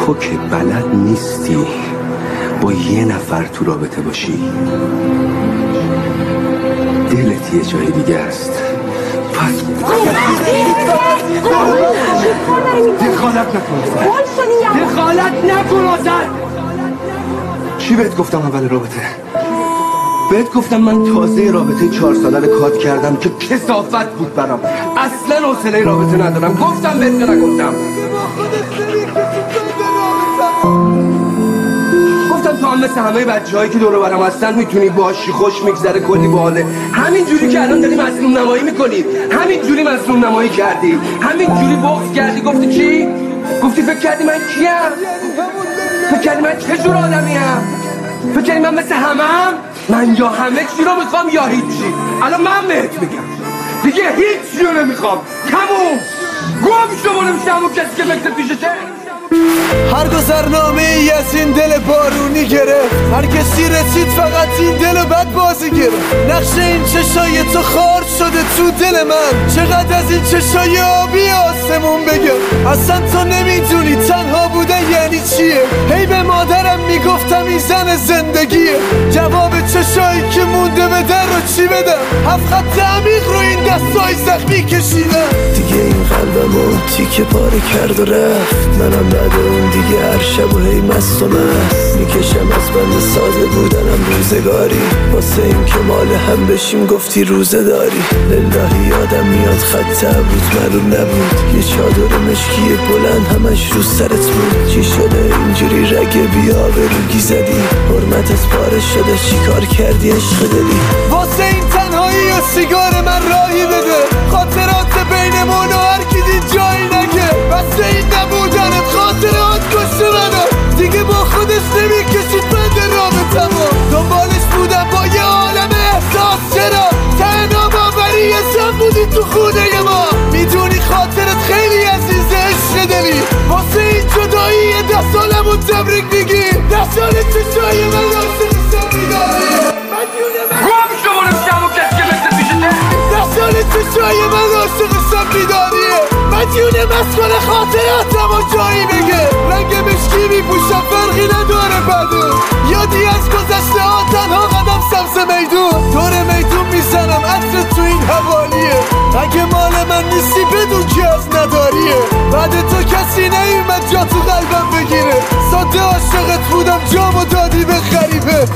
تو که بلد نیستی با یه نفر تو رابطه باشی، دلت یه جای دیگه است. پس دخالت نکن زن. چی بهت گفتم اول رابطه؟ بهت گفتم من تازه رابطه 4 ساله رو کات کردم که کثافت بود برام، اصلا حوصله رابطه ندارم. گفتم بهت نگفتم؟ گفتم تو هم مثل همه بچه‌هایی که دور و برم هستن میتونی باشی، خوش میگذره، کلی باحاله. همین جوری که الان داری مظلوم نمایی میکنی، همین جوری مظلوم نمایی کردی، همین جوری بغض کردی. گفتی چی؟ گفتی فکر کردی من کیم؟ فکر کردی من چه جور آدمیم؟ فکر کردی من مثل همم؟ من یا همه چی رو میخوام یا هیچی. الان من بهت میگم دیگه هیچی رو نمیخوام. تموم. گم شو برو میشه همون کسی که فکر پیششه. هر گذرنامه ای از این دل بارونی گرفت، هر کسی رسید فقط این دل بد بازی گرفت. نقش این چشای تو خار شده تو دل من، چقدر از این چشای آبی آسمون بگم. اصلا تو نمیدونی تنها بودن یعنی چیه. هی به مادرم میگفتم این زن زندگیه، جواب چشایی که مونده به در رو چی بدم. 7 خط عمیق رو این دستای زخمی کشیدم. دیگه این قلبمو تیکه پاره کرد و رفت، منم بعد اون دیگه هر شب و هی مست و مست میکشم از بند ساده بودنم روزگاری. واسه این که مال هم بشیم گفتی روزه داری. للهی یادم میاد خط بود معلوم نبود، یه چادر مشکی بلند همش رو سرت بود. چی شده اینجوری رگ بی‌آبرویی زدی؟ حرمتت پاره شده چیکار کردی عشق دلی؟ واسه این تنهایی و سیگار من راهی بده، خاطرات بینمون و هر کی دید جایی نگه. واسه این نبودنت خاطرات کشته منو، دیگه با خودش نمیکشید بند رابطمو. دنبالش بودم با یه عالم احساس، چرا تنها باوری حساب بودی تو خونه ما. میدونی خاطرت خیلی عزیزه عشق دلی، واسه این جدایی 10 سالمون تبریک میگی. 10 سال چشای من راسته میداری. گم شو برو میشه همون کسی که مثل پیشته. 10 سال چشای من عاشق بیداریه. مدیونه مسکن خاطراتم و جایی بگه. رنگ مشکی میپوشم فرقی نداره بدون، یادی از گذشته ها تنها قدم سبز میدون. دور میدون میزنم عطر تو این حوالیه، اگه مال من نیستی بدون که از نداریه. بعد تو کسی نیومد جا تو قلبم بگیره، ساده عاشقت بودم جامو دادی به غریبه.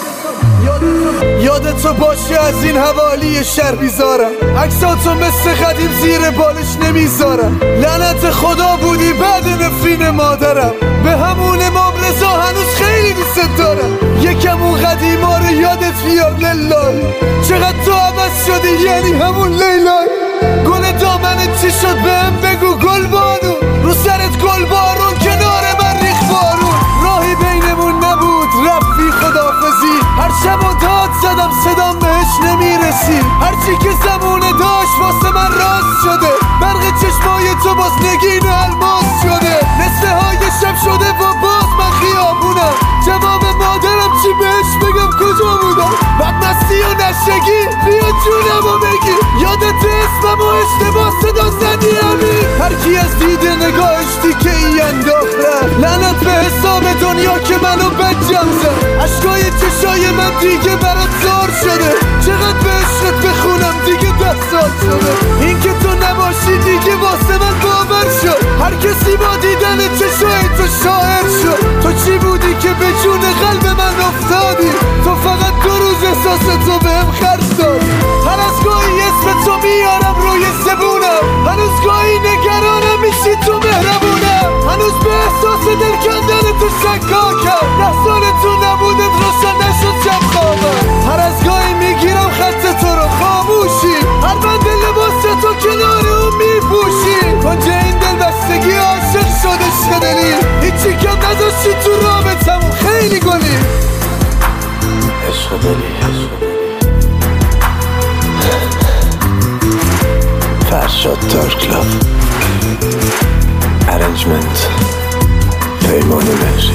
یادتو باشه از این حوالی شهر بیزارم، عکساتو مثل قدیم زیر بالش نمیذارم. لعنت خدا بودی بعد نفرین مادرم، به همون امام رضا هنوز خیلی دوست دارم. یکم اون قدیما رو یادت بیاد لله، چقدر تو عوض شدی یعنی همون لیلای. گل دامنت چی شد بهم بگو گل بانو، رو سرت گل بارون کنار من ریخ بارون. راهی بینمون نبود رفتی خدافزی، هر شب و داد زدم صدام بهش نمیرسی. هرچی که زمونه داشت واسه من راست شده، برق چشمای تو باز نگین الماس شده. نصفه های شب شده و باز من خیابونم، جواب مادرم چی بهش بگم کجا بودم. بدمستی و نشگی بیا جونمو بگی، یادت اسمم و اشتباه صدا زدی همین. هرکی از دید نگاهش دیگه ای انداخت رفت، لعنت به حساب دنیا که منو بجم زد. عشقای چشای من دیگه برات زار شده، چقدر به عشقت بخونم دیگه 10 سال شده. این که تو نباشی دیگه واسه من باور شد، هر کسی با دیدن چشای تو شاعر شد. تو چی بودی که به جون قلب من افتادی؟ تو فقط 2 روز احساستو بهم خرج دادی. هر از گاهی اسم تو میارم روی زبونم، هنوز گاهی نگرانم میشی تو مهربونم. هنوز به احساس دل کندن تو شکاکم، 10 سال تو نبودت روشن نشد شب خوابم. هر از گاهی میگیرم خط تو رو خاموشی، هر بند لباس تو کنار اون میپوشی. کجا این دل بستگی عاشق شد عشق دلی، هیچی کم نداشتی تو رابطمون خیلی گلی. عشق دلی فرشاد تار کلاب ارنجمنت پیمان مهری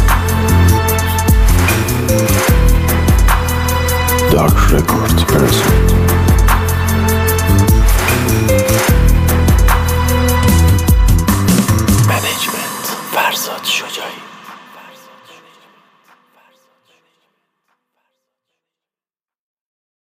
دارک رکورد پرسنت منیجمنت فرزاد شجاعی.